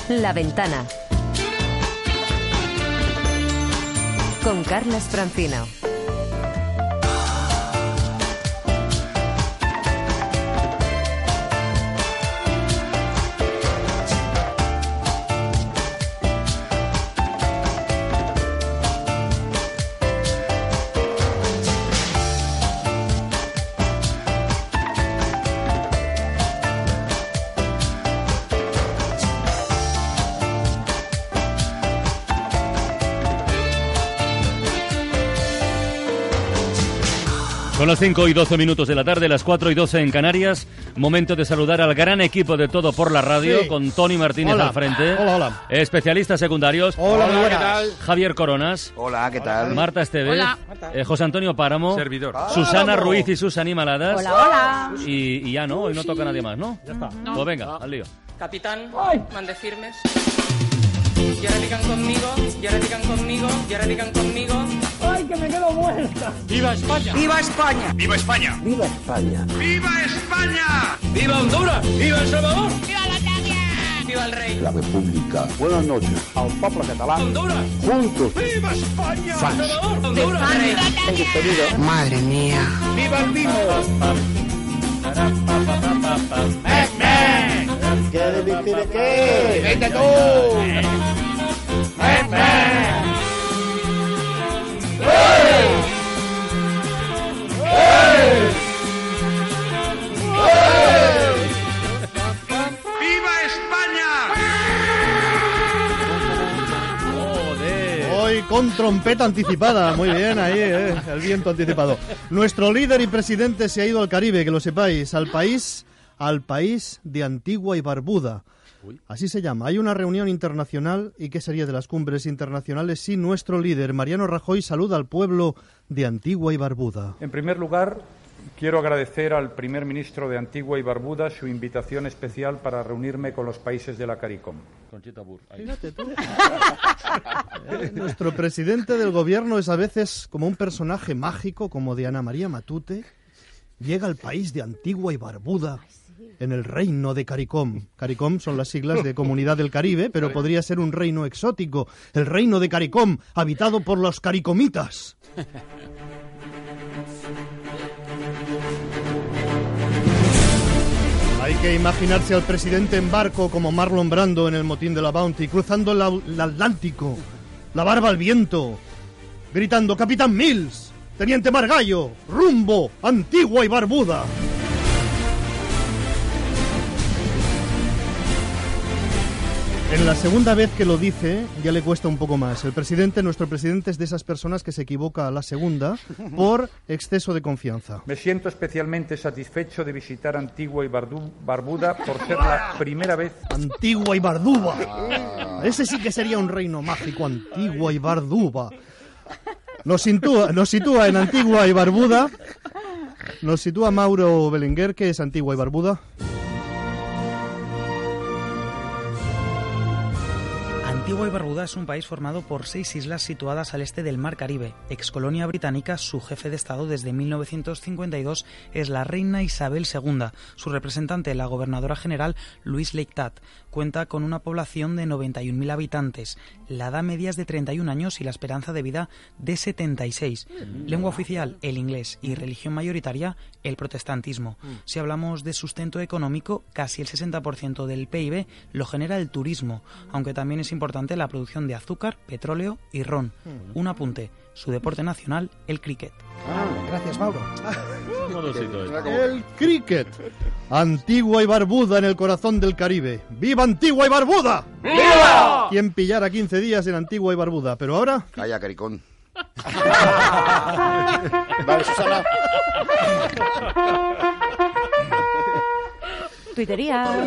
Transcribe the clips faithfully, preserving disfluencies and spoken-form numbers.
La Ventana. Con Carles Francino. Son las cinco y doce minutos de la tarde, las cuatro y doce en Canarias. Momento de saludar al gran equipo de Todo por la Radio, sí, con Tony Martínez hola. al frente. Hola, hola. Especialistas secundarios. Hola, hola, ¿qué tal? Javier Coronas. Hola, ¿qué tal? Marta Esteves. Hola. Eh, José Antonio Páramo. Servidor. Susana Ruiz y sus animaladas. Hola, hola. Y, y ya no, hoy no toca nadie más, ¿no? Ya está. No. Pues venga, al lío. Capitán, mande firmes. Y ahora digan conmigo, y ahora digan conmigo, y ahora digan conmigo. ¡Ay, que me quedo muerta! ¡Viva España! ¡Viva España! ¡Viva España! ¡Viva España! ¡Viva España! ¡Viva Honduras! ¡Viva El Salvador! ¡Viva la Italia! ¡Viva el rey! La República. Buenas noches. Al pueblo catalán. ¡Honduras! Juntos. ¡Viva España! ¡El Salvador! ¡Honduras! Rey. Madre mía. ¡Viva el vino! ¿Qué de qué? ¡Vete tú! ¡Viva España! Hoy con trompeta anticipada. Muy bien, ahí, eh, el viento anticipado. Nuestro líder y presidente se ha ido al Caribe, que lo sepáis, al país, al país de Antigua y Barbuda. Así se llama. Hay una reunión internacional. ¿Y qué sería de las cumbres internacionales si nuestro líder, Mariano Rajoy, saluda al pueblo de Antigua y Barbuda? En primer lugar, quiero agradecer al primer ministro de Antigua y Barbuda su invitación especial para reunirme con los países de la CARICOM. Fíjate tú. Eh, Nuestro presidente del gobierno es a veces como un personaje mágico, como de Ana María Matute. Llega al país de Antigua y Barbuda, en el reino de CARICOM. CARICOM son las siglas de Comunidad del Caribe, pero podría ser un reino exótico. El reino de CARICOM, habitado por los caricomitas. Hay que imaginarse al presidente en barco como Marlon Brando en el motín de la Bounty, cruzando el, au- el Atlántico, la barba al viento, gritando: ¡Capitán Mills! ¡Teniente Margallo! ¡Rumbo! ¡Antigua y Barbuda! En la segunda vez que lo dice, ya le cuesta un poco más. El presidente, nuestro presidente, es de esas personas que se equivoca a la segunda por exceso de confianza. Me siento especialmente satisfecho de visitar Antigua y Bardu- Barbuda por ser la primera vez. Antigua y Barbuda. Ese sí que sería un reino mágico, Antigua y Barbuda. Nos sitúa, nos sitúa en Antigua y Barbuda. Nos sitúa Mauro Belenguer, que es Antigua y Barbuda. Antigua y Barbuda es un país formado por seis islas situadas al este del Mar Caribe. Excolonia británica, su jefe de Estado desde mil novecientos cincuenta y dos es la reina Isabel segunda. Su representante, la gobernadora general Louise Leichhardt, cuenta con una población de noventa y un mil habitantes. La edad media es de treinta y un años y la esperanza de vida de setenta y seis. Lengua oficial, el inglés, y religión mayoritaria, el protestantismo. Si hablamos de sustento económico, casi el sesenta por ciento del P I B lo genera el turismo, aunque también es importante la producción de azúcar, petróleo y ron. Un apunte, su deporte nacional, el cricket. Ah, gracias, Mauro. Modosito esto. El cricket. Antigua y Barbuda en el corazón del Caribe. ¡Viva Antigua y Barbuda! ¡Viva! ¿Quién pillara quince días en Antigua y Barbuda? Pero ahora... Calla, Caricón. Vale, Susana. Tuitería.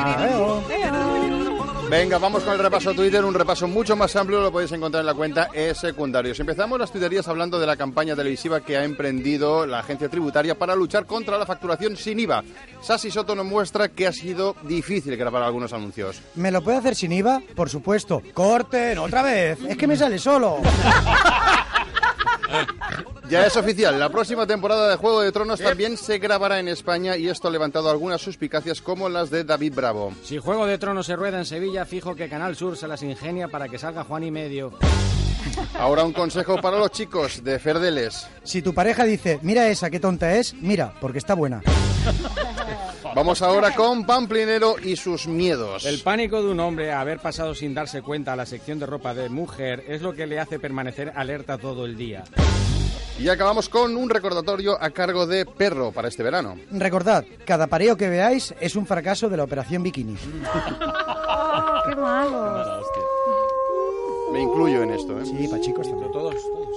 Venga, vamos con el repaso Twitter, un repaso mucho más amplio, lo podéis encontrar en la cuenta E Secundarios. Empezamos las tuiterías hablando de la campaña televisiva que ha emprendido la agencia tributaria para luchar contra la facturación sin I V A. Sasi Soto nos muestra que ha sido difícil grabar algunos anuncios. ¿Me lo puede hacer sin I V A? Por supuesto. ¡Corten! ¡Otra vez! ¡Es que me sale solo! Ya es oficial, la próxima temporada de Juego de Tronos también se grabará en España y esto ha levantado algunas suspicacias como las de David Bravo. Si Juego de Tronos se rueda en Sevilla, fijo que Canal Sur se las ingenia para que salga Juan y medio. Ahora un consejo para los chicos de Ferdeles. Si tu pareja dice, mira esa, qué tonta es, mira, porque está buena. Vamos ahora con Pamplinero y sus miedos. El pánico de un hombre a haber pasado sin darse cuenta a la sección de ropa de mujer es lo que le hace permanecer alerta todo el día. Y acabamos con un recordatorio a cargo de Perro para este verano. Recordad, cada pareo que veáis es un fracaso de la Operación Bikini. Oh, ¡qué malo! Me incluyo en esto, ¿eh? Sí, para chicos también. Todos, todos.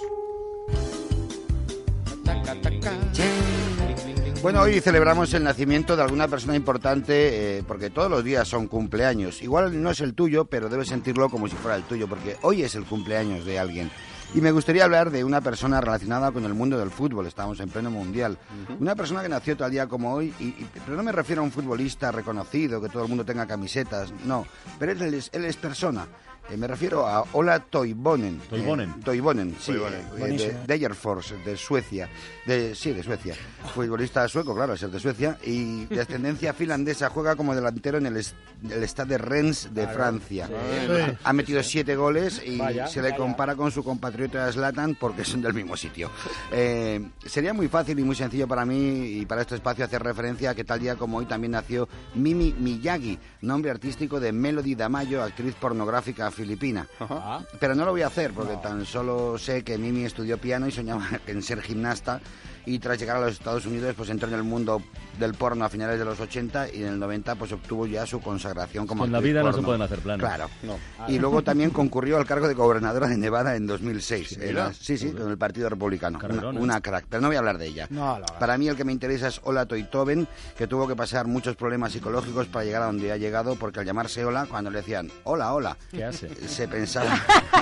Bueno, hoy celebramos el nacimiento de alguna persona importante, eh, porque todos los días son cumpleaños. Igual no es el tuyo, pero debes sentirlo como si fuera el tuyo, porque hoy es el cumpleaños de alguien. Y me gustaría hablar de una persona relacionada con el mundo del fútbol. Estamos en pleno mundial. Uh-huh. Una persona que nació tal día como hoy, y, y, pero no me refiero a un futbolista reconocido, que todo el mundo tenga camisetas, no. Pero él es, él es persona. Eh, me refiero a Ola Toivonen. Toivonen. Eh, Toivonen, sí, Toivonen. Eh, de, de Degerfors, de Suecia. De, sí, de Suecia. Futbolista sueco, claro, es el de Suecia. Y de ascendencia finlandesa, juega como delantero en el, est el Stade de Rennes de Francia. Sí. Ha metido siete goles y Vaya, se le vaya. compara con su compatriota Zlatan porque son del mismo sitio. Eh, sería muy fácil y muy sencillo para mí y para este espacio hacer referencia a que tal día como hoy también nació Mimi Miyagi, nombre artístico de Melody Damayo, actriz pornográfica filipina. Ajá. Pero no lo voy a hacer porque tan solo sé que Mimi estudió piano y soñaba en ser gimnasta, y tras llegar a los Estados Unidos pues entró en el mundo del porno a finales de los ochenta y en el noventa pues obtuvo ya su consagración como En la actriz vida no porno. se pueden hacer planes. Claro. No. Y luego también concurrió al cargo de gobernadora de Nevada en dos mil seis. Sí, En la- sí, sí, con el Partido Republicano. Una, Carrerón, ¿eh? una crack, pero no voy a hablar de ella. No, la verdad. Para mí el que me interesa es Ola Toivonen, que tuvo que pasar muchos problemas psicológicos para llegar a donde ha llegado, porque al llamarse Ola, cuando le decían hola, hola, ¿Qué hace? se pensaba...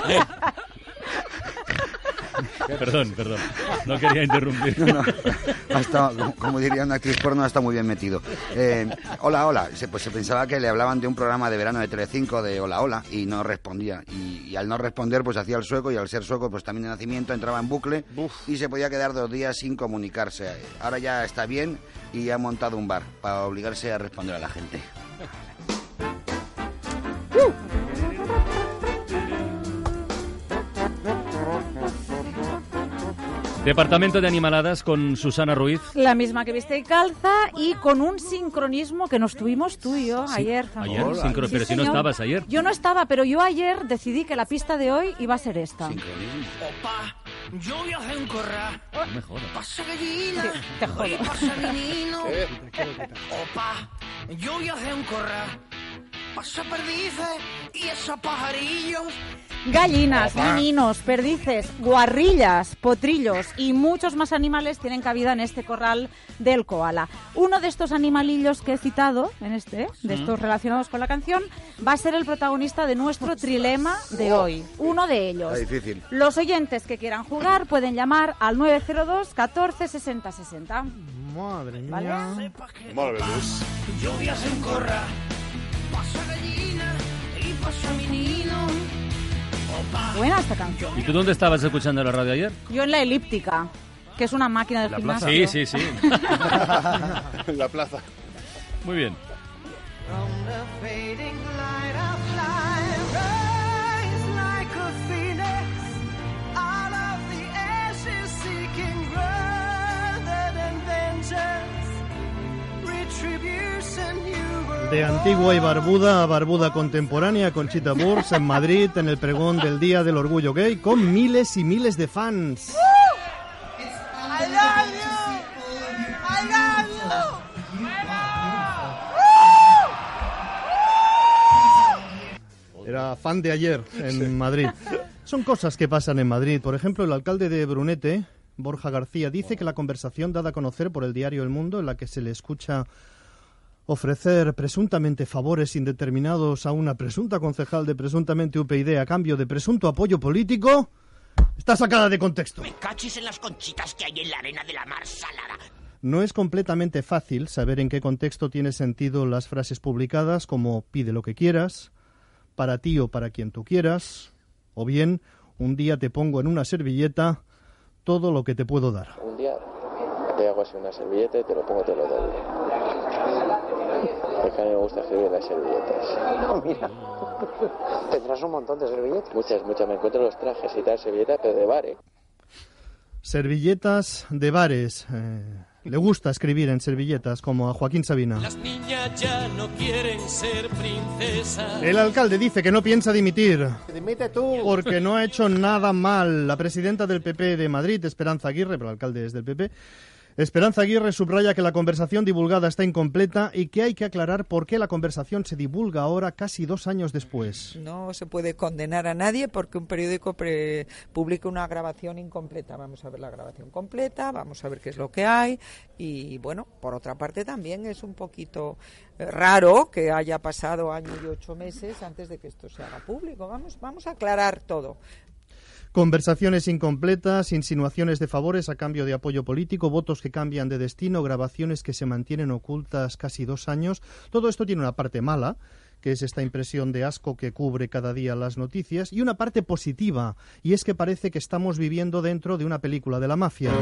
Perdón, perdón. No quería interrumpir. No, no. Hasta, como, como diría una actriz porno, está muy bien metido. Eh, hola, hola. Se, pues se pensaba que le hablaban de un programa de verano de Telecinco de hola, hola, y no respondía. Y, y al no responder, pues hacía el sueco, y al ser sueco, pues también de nacimiento entraba en bucle. Uf. Y se podía quedar dos días sin comunicarse. Ahora ya está bien y ha montado un bar para obligarse a responder a la gente. Departamento de Animaladas con Susana Ruiz. La misma que viste y calza, y con un sincronismo que nos tuvimos tú y yo ayer. Ayer, Hola. sincro, Sí, pero si no señor. estabas ayer. Yo no estaba, pero yo ayer decidí que la pista de hoy iba a ser esta. Opa, yo voy a hacer un corral. No me jodas. Pasa gallina, te jodo. y pasa menino. Opa, yo voy a hacer un corral. Pasa perdices y esos pajarillos. Gallinas, Opa. meninos, perdices, guarrillas, potrillos y muchos más animales tienen cabida en este corral del koala. Uno de estos animalillos que he citado, en este, de estos relacionados con la canción, va a ser el protagonista de nuestro trilema de hoy. Uno de ellos. Está difícil. Los oyentes que quieran jugar pueden llamar al nueve cero dos catorce sesenta sesenta. Madre mía. ¿Vale? Madre Dios. Yo voy a hacer un corral. Pasa gallina y pasa menino. Opa. Buena esta canción. ¿Y tú dónde estabas escuchando la radio ayer? Yo en la elíptica, que es una máquina de La gimnasio. plaza. Sí, sí, sí. La plaza. Muy bien. De Antigua y Barbuda a Barbuda contemporánea, Conchita Wurst en Madrid, en el pregón del Día del Orgullo Gay, con miles y miles de fans. I love you. I love you. Era fan de ayer en Madrid. Son cosas que pasan en Madrid. Por ejemplo, el alcalde de Brunete, Borja García, dice que la conversación dada a conocer por el diario El Mundo, en la que se le escucha ofrecer presuntamente favores indeterminados a una presunta concejal de presuntamente U P y D a cambio de presunto apoyo político, está sacada de contexto. Me cachis en las conchitas que hay en la arena de la mar salada. No es completamente fácil saber en qué contexto tiene sentido las frases publicadas como pide lo que quieras, para ti o para quien tú quieras, o bien un día te pongo en una servilleta todo lo que te puedo dar. Un día te hago así una servilleta y te lo pongo, te lo doble. Porque a mí me gusta escribir las servilletas. Oh, mira. Tendrás un montón de servilletas. Muchas, muchas. Me encuentro los trajes y tal, servilletas, pero de bar, ¿eh? Servilletas de bares. Eh, le gusta escribir en servilletas, como a Joaquín Sabina. Las niñas ya no quieren ser princesas. El alcalde dice que no piensa dimitir. Dimite tú. Porque no ha hecho nada mal. La presidenta del P P de Madrid, Esperanza Aguirre, pero el alcalde es del P P, Esperanza Aguirre subraya que la conversación divulgada está incompleta y que hay que aclarar por qué la conversación se divulga ahora, casi dos años después. No se puede condenar a nadie porque un periódico pre- publica una grabación incompleta. Vamos a ver la grabación completa, vamos a ver qué es lo que hay y, bueno, por otra parte también es un poquito eh, raro que haya pasado año y ocho meses antes de que esto se haga público. Vamos, vamos a aclarar todo. Conversaciones incompletas, insinuaciones de favores a cambio de apoyo político, votos que cambian de destino, grabaciones que se mantienen ocultas casi dos años. Todo esto tiene una parte mala, que es esta impresión de asco que cubre cada día las noticias, y una parte positiva, y es que parece que estamos viviendo dentro de una película de la mafia.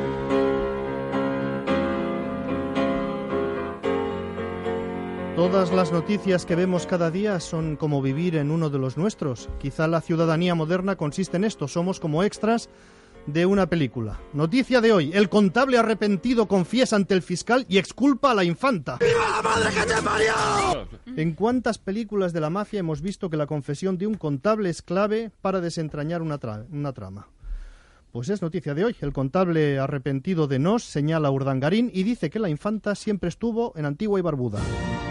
Todas las noticias que vemos cada día son como vivir en uno de los nuestros. Quizá la ciudadanía moderna consiste en esto, somos como extras de una película. Noticia de hoy, el contable arrepentido confiesa ante el fiscal y exculpa a la infanta. ¡Viva la madre que te parió! ¿En cuántas películas de la mafia hemos visto que la confesión de un contable es clave para desentrañar una, tra- una trama? Pues es noticia de hoy. El contable arrepentido de Nos señala a Urdangarín y dice que la infanta siempre estuvo en Antigua y Barbuda.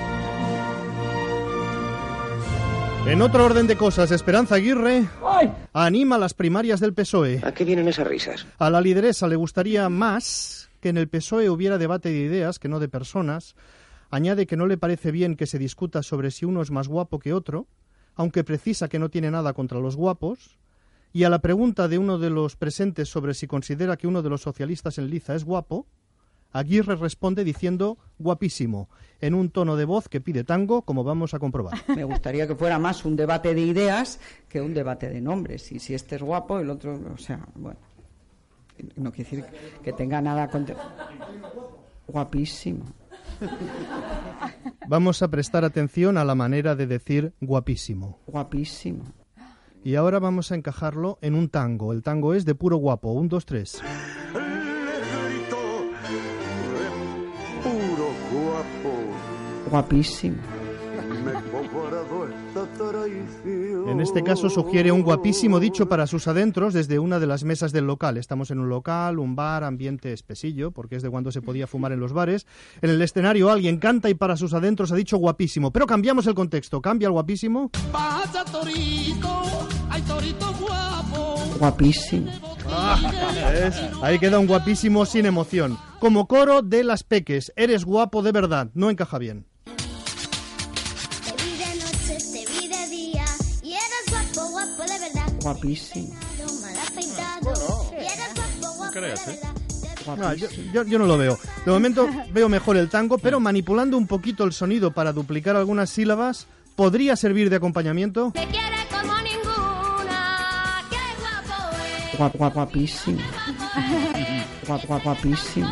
En otro orden de cosas, Esperanza Aguirre ¡ay! Anima las primarias del P S O E. ¿A qué vienen esas risas? A la lideresa le gustaría más que en el P S O E hubiera debate de ideas que no de personas. Añade que no le parece bien que se discuta sobre si uno es más guapo que otro, aunque precisa que no tiene nada contra los guapos. Y a la pregunta de uno de los presentes sobre si considera que uno de los socialistas en liza es guapo, Aguirre responde diciendo guapísimo, en un tono de voz que pide tango, como vamos a comprobar. Me gustaría que fuera más un debate de ideas que un debate de nombres. Y si este es guapo, el otro, o sea, bueno, no quiere decir que tenga nada contra... Guapísimo. Vamos a prestar atención a la manera de decir guapísimo. Guapísimo. Y ahora vamos a encajarlo en un tango. El tango es de puro guapo. Un, dos, tres. Puro guapo. Guapísimo. En este caso sugiere un guapísimo dicho para sus adentros desde una de las mesas del local. Estamos en un local, un bar, ambiente espesillo, porque es de cuando se podía fumar en los bares. En el escenario alguien canta y para sus adentros ha dicho guapísimo. Pero cambiamos el contexto. ¿Cambia el guapísimo? Pasa torito, ay torito guapo. Guapísimo. Ah, ¿ves? Ahí queda un guapísimo sin emoción. Como coro de Las Peques. Eres guapo de verdad. No encaja bien. Guapísimo. No creas, ¿eh? No, yo, yo, yo no lo veo. De momento veo mejor el tango, pero manipulando un poquito el sonido para duplicar algunas sílabas, ¿podría servir de acompañamiento? Te quiere como ninguna, qué guapo es. Guap, guap, guapísimo. Guap, guap, guapísimo.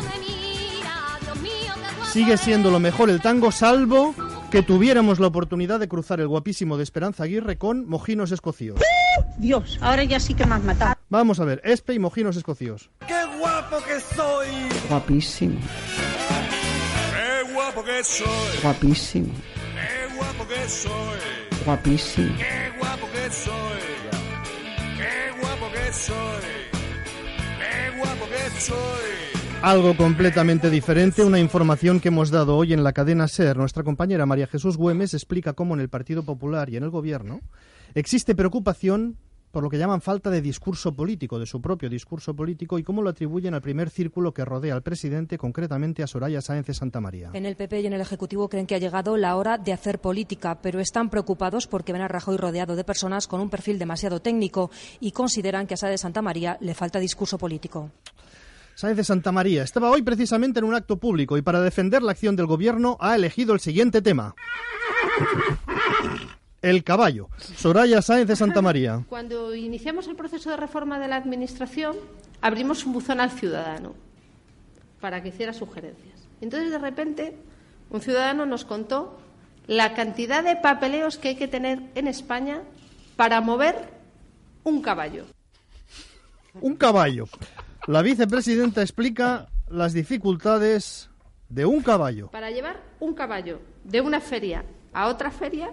Sigue siendo lo mejor el tango, salvo que tuviéramos la oportunidad de cruzar el guapísimo de Esperanza Aguirre con Mojinos Escocíos. Dios, ahora ya sí que me has matado. Vamos a ver, Espe y Mojinos Escocíos. ¡Qué guapo que soy! Guapísimo. ¡Qué guapo que soy! Guapísimo. ¡Qué guapo que soy! Guapísimo. ¡Qué guapo que soy! ¡Qué guapo que soy! ¡Qué guapo que soy! Algo completamente diferente, una información que hemos dado hoy en la cadena SER. Nuestra compañera María Jesús Güemes explica cómo en el Partido Popular y en el Gobierno existe preocupación por lo que llaman falta de discurso político, de su propio discurso político, y cómo lo atribuyen al primer círculo que rodea al presidente, concretamente a Soraya Sáenz de Santamaría. En el P P y en el Ejecutivo creen que ha llegado la hora de hacer política, pero están preocupados porque ven a Rajoy rodeado de personas con un perfil demasiado técnico y consideran que a Sáenz de Santamaría le falta discurso político. Sáenz de Santamaría estaba hoy precisamente en un acto público y para defender la acción del Gobierno ha elegido el siguiente tema. El caballo. Soraya Sáenz de Santamaría. Cuando iniciamos el proceso de reforma de la Administración, abrimos un buzón al ciudadano para que hiciera sugerencias. Entonces, de repente, un ciudadano nos contó la cantidad de papeleos que hay que tener en España para mover un caballo. Un caballo. La vicepresidenta explica las dificultades de un caballo. Para llevar un caballo de una feria a otra feria,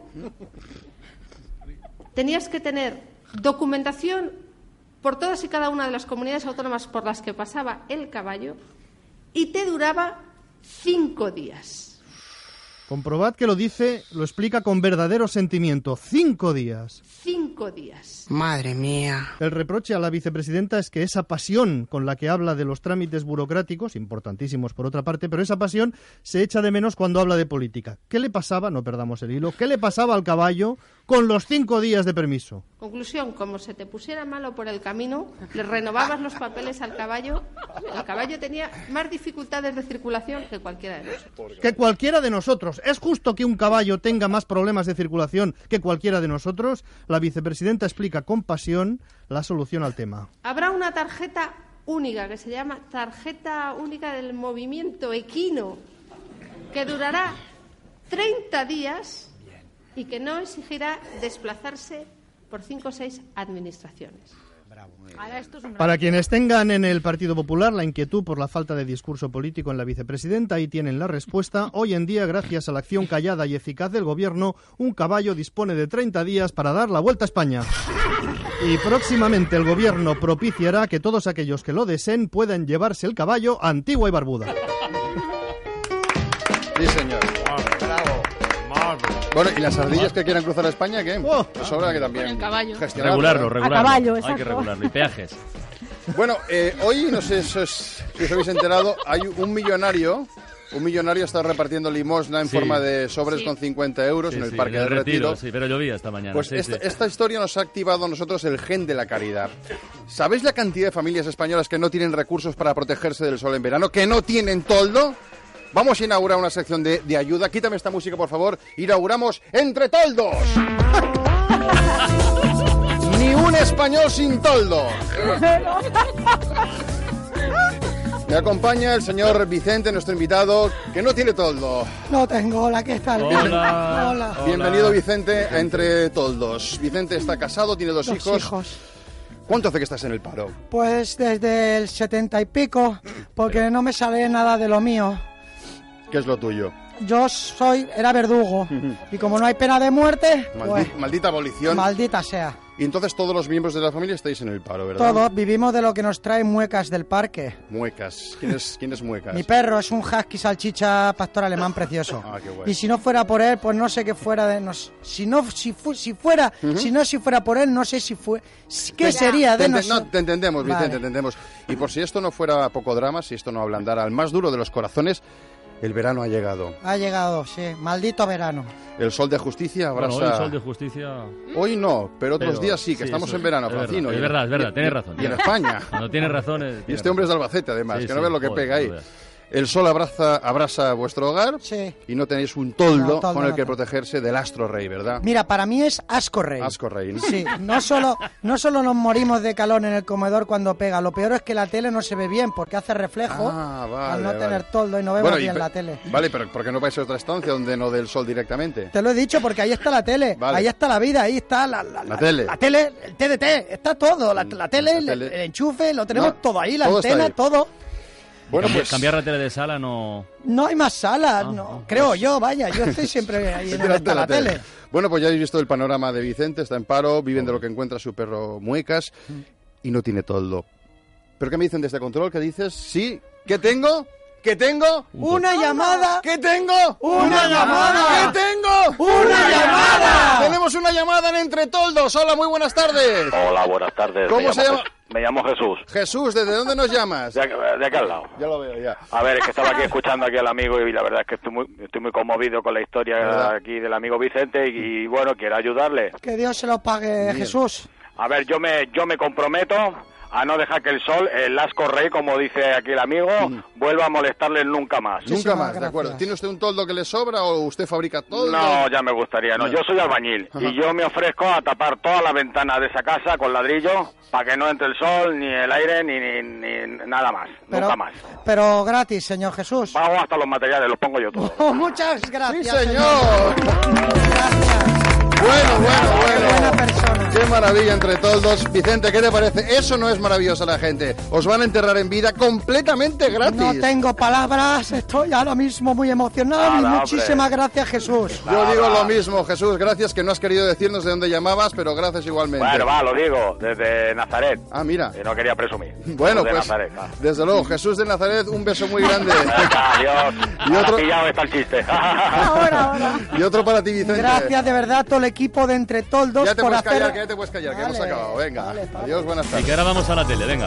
tenías que tener documentación por todas y cada una de las comunidades autónomas por las que pasaba el caballo y te duraba cinco días. Comprobad que lo dice, lo explica con verdadero sentimiento. Cinco días. Cinco días. Madre mía. El reproche a la vicepresidenta es que esa pasión con la que habla de los trámites burocráticos, importantísimos por otra parte, pero esa pasión se echa de menos cuando habla de política. ¿Qué le pasaba? No perdamos el hilo. ¿Qué le pasaba al caballo con los cinco días de permiso? Conclusión, como se te pusiera malo por el camino, le renovabas los papeles al caballo. El caballo tenía más dificultades de circulación que cualquiera de nosotros. Que cualquiera de nosotros. ¿Es justo que un caballo tenga más problemas de circulación que cualquiera de nosotros? La vicepresidenta explica con pasión la solución al tema. Habrá una tarjeta única que se llama Tarjeta Única del Movimiento Equino, que durará treinta días y que no exigirá desplazarse por cinco o seis administraciones. Ahora esto es un Para quienes tengan en el Partido Popular la inquietud por la falta de discurso político en la vicepresidenta, ahí tienen la respuesta. Hoy en día, gracias a la acción callada y eficaz del Gobierno, un caballo dispone de treinta días para dar la vuelta a España. Y próximamente el Gobierno propiciará que todos aquellos que lo deseen puedan llevarse el caballo a Antigua y Barbuda. Sí, señor. Bravo. Bueno, ¿y las ardillas que quieran cruzar a España, qué? Oh. Eso habrá que también Con el caballo. gestionarlo, Regularlo, ¿eh? regularlo. A caballo, Hay que exacto. regularlo. Y peajes. Bueno, eh, hoy, no sé si os, si os habéis enterado, hay un millonario, un millonario está repartiendo limosna en Sí. forma de sobres Sí. con cincuenta euros Sí, en el sí, Parque en el del Retiro. Sí, pero llovía esta mañana. Pues sí, esta, sí. esta historia nos ha activado a nosotros el gen de la caridad. ¿Sabéis la cantidad de familias españolas que no tienen recursos para protegerse del sol en verano? ¿Que no tienen toldo? Vamos a inaugurar una sección de, de ayuda. Quítame esta música, por favor. Inauguramos Entre Toldos. Ni un español sin toldo. Me acompaña el señor Vicente, nuestro invitado, que no tiene toldo. No tengo, hola, ¿qué tal? Hola. Hola. Bienvenido, Vicente, a Entre Toldos. Vicente está casado, tiene dos, Dos hijos. hijos. ¿Cuánto hace que estás en el paro? Pues desde el setenta y pico, porque no me sale nada de lo mío. ¿Qué es lo tuyo? Yo soy, era verdugo, y como no hay pena de muerte, Maldi- pues maldita abolición. maldita sea. Y entonces todos los miembros de la familia estáis en el paro, ¿verdad? Todos vivimos de lo que nos traen muecas del parque. Muecas. ¿Quién es, quién es Muecas? Mi perro es un husky salchicha pastor alemán precioso. Ah, qué bueno. Y si no fuera por él, pues no sé qué fuera de nos. Si no, si, fu- si fuera, Ujú. si no, si fuera por él, no sé si fue. ¿Qué Te- sería te de ente- nosotros? No, te entendemos, Vicente, Vale. te entendemos. Y por si esto no fuera poco drama, si esto no ablandara al más duro de los corazones, el verano ha llegado. Ha llegado, sí, maldito verano. El sol de justicia abraza... Bueno, hoy el sol de justicia... Hoy no, pero otros Pero- días sí, que sí, estamos eso en verano, es verdad, Francino. es y en- verdad, es verdad, y- tienes y- razón. Y en España. Cuando tienes razón... es- Y tienes este hombre es de razón. Albacete, además, Sí, que no sí, ves lo que joder, pega ahí. no veas. El sol abraza, abrasa vuestro hogar Sí. y no tenéis un toldo, No, toldo con el no que tengo. protegerse del astro rey, ¿verdad? Mira, para mí es asco rey. Asco rey, ¿no? Sí, no solo, no solo nos morimos de calor en el comedor cuando pega, lo peor es que la tele no se ve bien porque hace reflejo Ah, vale, al no vale. tener toldo y no vemos Bueno, y bien pe- la tele. Vale, pero ¿por qué no vais a otra estancia donde no dé el sol directamente? Te lo he dicho porque ahí está la tele, Vale. ahí está la vida, ahí está la, la, La tele. la tele, el T D T, está todo, la, la tele, el, tele. el enchufe, lo tenemos No, todo ahí, la todo está antena, ahí. todo. Bueno, Cambiar- pues... Cambiar la tele de sala no... No hay más salas, Ah, no, ah, creo yo, vaya, yo estoy siempre ahí en donde Delante está de la la tele. tele. Bueno, pues ya habéis visto el panorama de Vicente, está en paro, viven de lo que encuentra su perro Muecas y no tiene toldo. ¿Pero qué me dicen desde control? ¿Qué dices? ¿Sí? ¿Qué tengo? ¿Qué tengo? Una llamada. ¿Qué tengo? ¡Una llamada! ¿Qué tengo? ¡Una llamada! Tenemos una llamada en Entre Toldos. Hola, muy buenas tardes. Hola, buenas tardes. ¿Cómo me se llamo llama? Jes- Me llamo Jesús. Jesús, ¿desde dónde nos llamas? De aquí, de aquí al lado. Ya lo veo, ya. A ver, es que estaba aquí escuchando aquí al amigo y la verdad es que estoy muy, estoy muy conmovido con la historia ¿Verdad? aquí del amigo Vicente y, y, bueno, quiero ayudarle. Que Dios se lo pague, Bien. Jesús. A ver, yo me yo me comprometo a no dejar que el sol, el asco rey, como dice aquí el amigo, mm. vuelva a molestarles nunca más. Nunca más, de acuerdo. ¿Tiene usted un toldo que le sobra o usted fabrica todo? No, ya me gustaría, no. no. Yo soy albañil Ajá. y yo me ofrezco a tapar todas las ventanas de esa casa con ladrillo para que no entre el sol, ni el aire, ni, ni, ni nada más. Pero, nunca más. Pero gratis, señor Jesús. Pago hasta los materiales, los pongo yo todos. Oh, muchas gracias, ¡Sí, señor! Gracias. Bueno, bueno, bueno. Buena persona. Qué maravilla entre toldos. Vicente, ¿qué te parece? Eso no es maravilloso la gente. Os van a enterrar en vida completamente gratis. No tengo palabras, estoy ahora mismo muy emocionado Nada, y muchísimas hombre. gracias, Jesús. Yo Nada. digo lo mismo, Jesús. Gracias, que no has querido decirnos de dónde llamabas, pero gracias igualmente. Bueno, va, lo digo, desde Nazaret. Ah, mira. Y no quería presumir. Bueno, pues, Nazaret, desde luego, Jesús de Nazaret, un beso muy grande. Adiós. Y otro... pillado está el chiste. ahora, ahora. Y otro para ti, Vicente. Gracias de verdad todo el equipo de Entre Toldos ya te por puedes hacer... callar, que ya te puedes callar, vale, que hemos acabado. Venga, vale, adiós, buenas tardes. Y que ahora vamos a la tele, venga.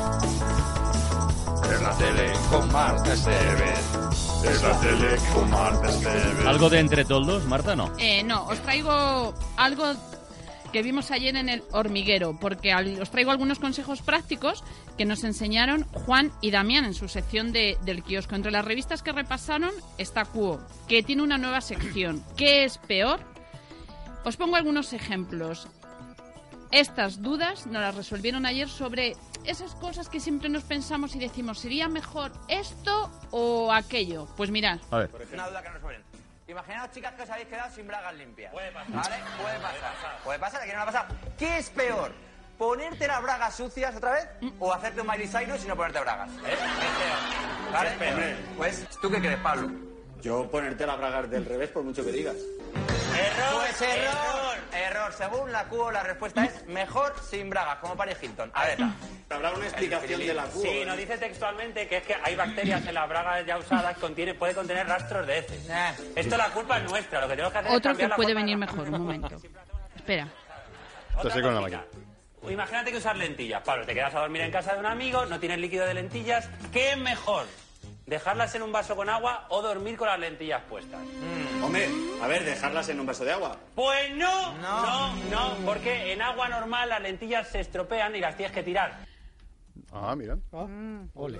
En la tele con Marta Esteves. En la tele con Marta Esteves. ¿Algo de Entre Toldos, Marta, no? Eh, no, os traigo algo que vimos ayer en El Hormiguero, porque al, os traigo algunos consejos prácticos que nos enseñaron Juan y Damián en su sección de, del kiosco. Entre las revistas que repasaron está Cuo, que tiene una nueva sección. ¿Qué es peor? Os pongo algunos ejemplos. Estas dudas nos las resolvieron ayer sobre esas cosas que siempre nos pensamos y decimos, ¿sería mejor esto o aquello? Pues mirad. A ver. Una duda que nos resuelven. Imaginaos, chicas, que os habéis quedado sin bragas limpias. Puede pasar. ¿Vale? Puede pasar. Puede pasar, aquí no ha pasado. ¿Qué es peor? ¿Ponerte las bragas sucias otra vez? ¿O hacerte un Miley Cyrus y no ponerte bragas? ¿Eh? Es peor. ¿Vale? Es peor. Pues, ¿tú qué crees, Pablo? Yo ponerte las bragas del revés, por mucho que digas. Error, pues error, error, error. Según la Q O, la respuesta es mejor sin bragas, como Paris Hilton. A ver, habrá una explicación de la Q O. Sí, nos dice textualmente que es que hay bacterias en las bragas ya usadas, contiene, puede contener rastros de heces. Eh. Esto la culpa es nuestra, lo que tenemos que hacer Otro es que puede venir mejor, un momento. Espera. Estoy con la máquina. Imagínate que usar lentillas. Pablo, te quedas a dormir en casa de un amigo, no tienes líquido de lentillas. ¿Qué es mejor? ¿Dejarlas en un vaso con agua o dormir con las lentillas puestas? Mm. Hombre, a ver, dejarlas en un vaso de agua. Pues no, no, no, no, porque en agua normal las lentillas se estropean y las tienes que tirar. Ah, mira. Ah. Ole.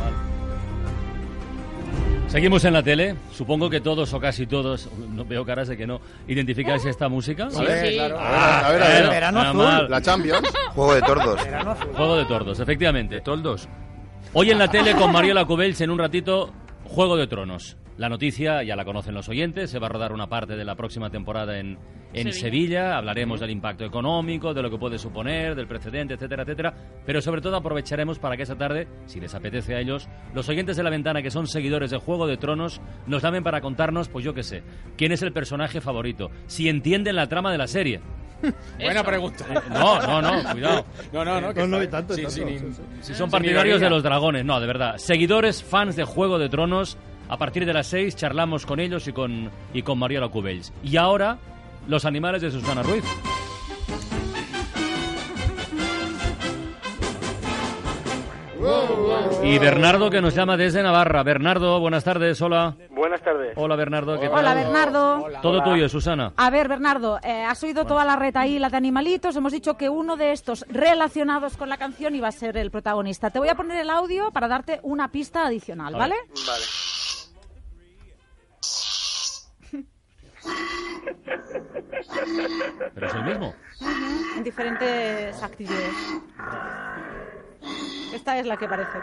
Seguimos en la tele. Supongo que todos o casi todos, no veo caras de que no, identificáis esta música. Sí, sí, claro. A ver, a ver, a ver. Verano azul. La Champions. Juego de tordos. Juego de tordos, efectivamente. Toldos. Hoy en la tele con Mariola Cubells, en un ratito, Juego de Tronos. La noticia ya la conocen los oyentes, se va a rodar una parte de la próxima temporada en, en Sevilla. Sevilla. Hablaremos del impacto económico, de lo que puede suponer, del precedente, etcétera, etcétera. Pero sobre todo aprovecharemos para que esa tarde, si les apetece a ellos, los oyentes de La Ventana, que son seguidores de Juego de Tronos, nos llamen para contarnos, pues yo qué sé, quién es el personaje favorito, si entienden la trama de la serie. Buena pregunta. No, no, no, cuidado. No, no, no. No, no, y tanto, y sí, tanto. Sí, ni, Sí, sí. Si son partidarios de los dragones, no, de verdad. Seguidores, fans de Juego de Tronos, a partir de las seis charlamos con ellos y con, y con Mariola Cubells. Y ahora, los animales de Susana Ruiz. Y Bernardo, que nos llama desde Navarra. Bernardo, buenas tardes, hola. Buenas tardes. Hola, Bernardo, ¿qué tal? Hola, Bernardo. Hola. Todo Hola. tuyo, Susana. A ver, Bernardo, eh, has oído toda la retaíla de animalitos. Hemos dicho que uno de estos relacionados con la canción iba a ser el protagonista. Te voy a poner el audio para darte una pista adicional, ¿vale? Vale. Pero es el mismo. Uh-huh, en diferentes actividades. Esta es la que parece.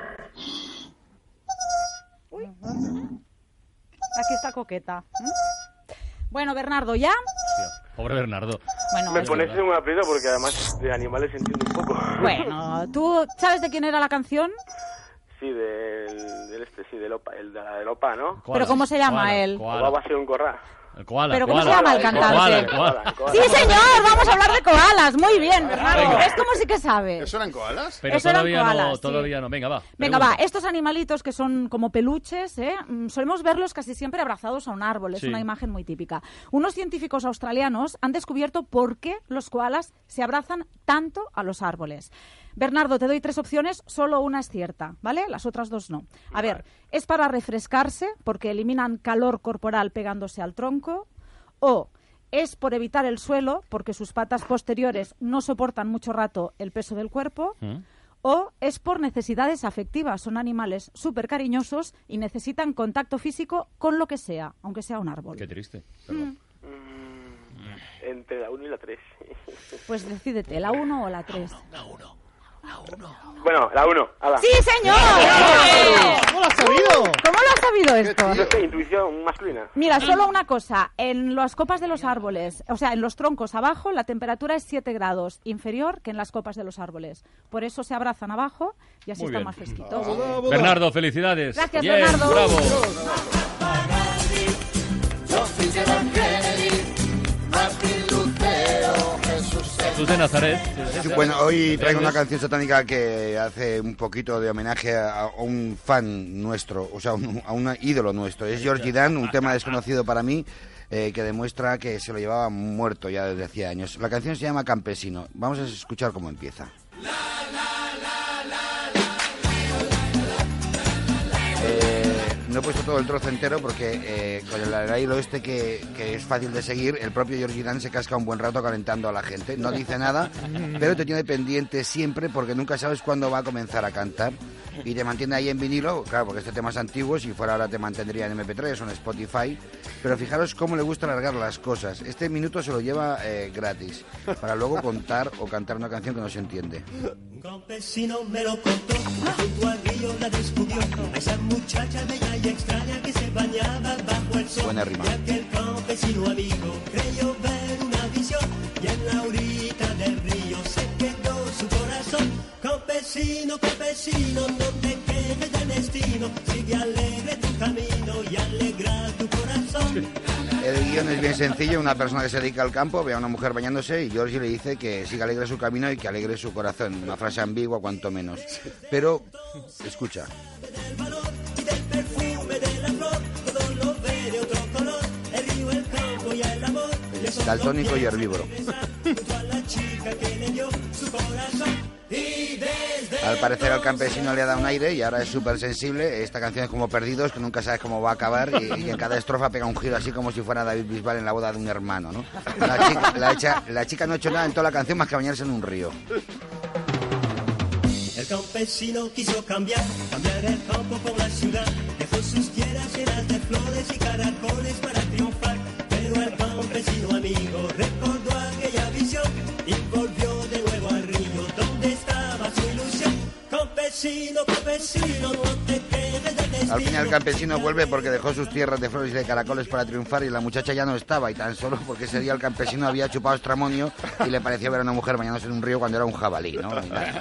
Uy. Aquí está Coqueta. ¿Mm? Bueno, Bernardo, ¿ya? Hostia, pobre Bernardo. Bueno, Me es- pones en un aprieto porque además de animales entiendo un poco. Bueno, ¿tú sabes de quién era la canción? Sí, del, del este, sí, del OPA, el de la del OPA, ¿no? ¿Pero cómo se llama Koala, él? koala. O va a ser un corra. El koala, ¿Pero cómo koala. se llama el cantante? Koala, el koala. Koala. Sí, señor, vamos a hablar de koalas. Muy bien, Bernardo. Venga. ¿Ves cómo sí que sabes? ¿Eso eran koalas? Pero Eso eran todavía no, koalas, sí. todavía no. Venga, va. Venga, pregunta. va, estos animalitos que son como peluches, ¿eh? Mm, solemos verlos casi siempre abrazados a un árbol, es Sí. una imagen muy típica. Unos científicos australianos han descubierto por qué los koalas se abrazan tanto a los árboles. Bernardo, te doy tres opciones, solo una es cierta, ¿vale? Las otras dos no. A ver, es para refrescarse, porque eliminan calor corporal pegándose al tronco, o es por evitar el suelo, porque sus patas posteriores no soportan mucho rato el peso del cuerpo, ¿Mm? o es por necesidades afectivas. Son animales súper cariñosos y necesitan contacto físico con lo que sea, aunque sea un árbol. Qué triste. Mm. Entre la uno y la tres. Pues decídete, ¿la uno o la tres? La uno. La uno. Bueno, la uno. ¡Sí, señor! ¿Cómo lo has sabido? ¿Cómo lo has sabido esto? No sé, intuición masculina. Mira, solo una cosa. En las copas de los árboles, o sea, en los troncos abajo, la temperatura es siete grados inferior que en las copas de los árboles. Por eso se abrazan abajo y así Muy están bien. más fresquitos. Ah, Bernardo, felicidades. Gracias, Bien, Bernardo. Bravo. Jesús de Nazaret. Sí, bueno, hoy traigo una canción satánica que hace un poquito de homenaje a, a un fan nuestro, o sea, un, a un ídolo nuestro. Es Georgie Dan, un tema desconocido para mí, eh, que demuestra que se lo llevaba muerto ya desde hacía años. La canción se llama Campesino. Vamos a escuchar cómo empieza. Eh, no he puesto todo el trozo entero porque eh, con el hilo este que, que es fácil de seguir, el propio Georgie Dan se casca un buen rato calentando a la gente. No dice nada, pero te tiene pendiente siempre porque nunca sabes cuándo va a comenzar a cantar. Y te mantiene ahí en vinilo, claro, porque este tema es antiguo, si fuera ahora te mantendría en eme pe tres o en Spotify. Pero fijaros cómo le gusta alargar las cosas. Este minuto se lo lleva eh, gratis, para luego contar o cantar una canción que no se entiende. Un campesino me lo contó, junto al río la descubrió, a esa muchacha bella y extraña que se bañaba bajo el sol. Buena rima. Y aquel campesino amigo creyó ver una visión, y en la orilla del río se quedó su corazón. Campesino, campesino, no te quejes del destino, sigue alegre tu camino y alegra tu corazón. El guión es bien sencillo, una persona que se dedica al campo ve a una mujer bañándose y Georgie le dice que siga alegre su camino y que alegre su corazón. Una frase ambigua cuanto menos. Pero, escucha. Es daltónico y herbívoro. Al parecer al campesino le ha dado un aire y ahora es súper sensible. Esta canción es como Perdidos, que nunca sabes cómo va a acabar y, y en cada estrofa pega un giro así como si fuera David Bisbal en la boda de un hermano, ¿no? La chica, la, hecha, la chica no ha hecho nada en toda la canción más que bañarse en un río. El campesino quiso cambiar, cambiar el campo con la ciudad. Dejó sus tierras llenas de flores y caracoles para triunfar. Pero el campesino amigo recordó aquella visión y volvió de nuevo al río donde estaba su ilusión. Campesino, campesino, no te quedes del destino. Al final el campesino vuelve porque dejó sus tierras de flores y de caracoles para triunfar y la muchacha ya no estaba, y tan solo porque ese día el campesino había chupado estramonio y le pareció ver a una mujer bañándose en un río cuando era un jabalí, ¿no?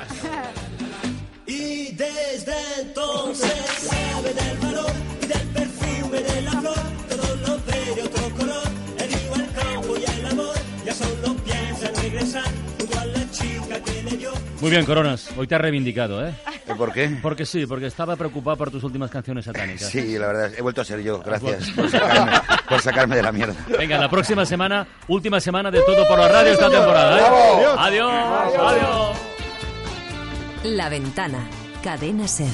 Y desde entonces sabe del valor y del perfume de la flor. Todo lo ve de otro color. El río, el campo y el amor. Ya solo piensa en regresar junto a la chica que le dio. Muy bien, Coronas. Hoy te has reivindicado, ¿eh? ¿Por qué? Porque sí, porque estaba preocupado por tus últimas canciones satánicas. Sí, la verdad, he vuelto a ser yo. Gracias por sacarme, por sacarme de la mierda. Venga, la próxima semana, última semana de Todo por la Radio esta temporada, ¿eh? Adiós. Adiós. Adiós. La Ventana, Cadena SER.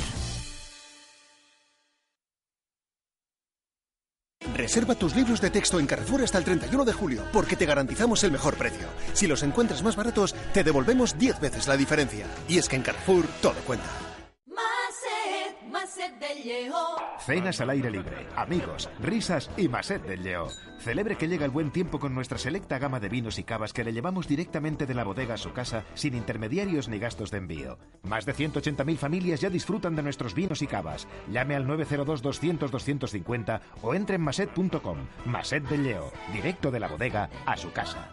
Reserva tus libros de texto en Carrefour hasta el treinta y uno de julio, porque te garantizamos el mejor precio. Si los encuentras más baratos, te devolvemos diez veces la diferencia. Y es que en Carrefour todo cuenta. Maset del Lleó. Cenas al aire libre, amigos, risas y Maset del Lleó. Celebre que llega el buen tiempo con nuestra selecta gama de vinos y cavas que le llevamos directamente de la bodega a su casa sin intermediarios ni gastos de envío. Más de ciento ochenta mil familias ya disfrutan de nuestros vinos y cavas. Llame al nueve cero dos, doscientos, doscientos cincuenta o entre en maset punto com. Maset del Lleó, directo de la bodega a su casa.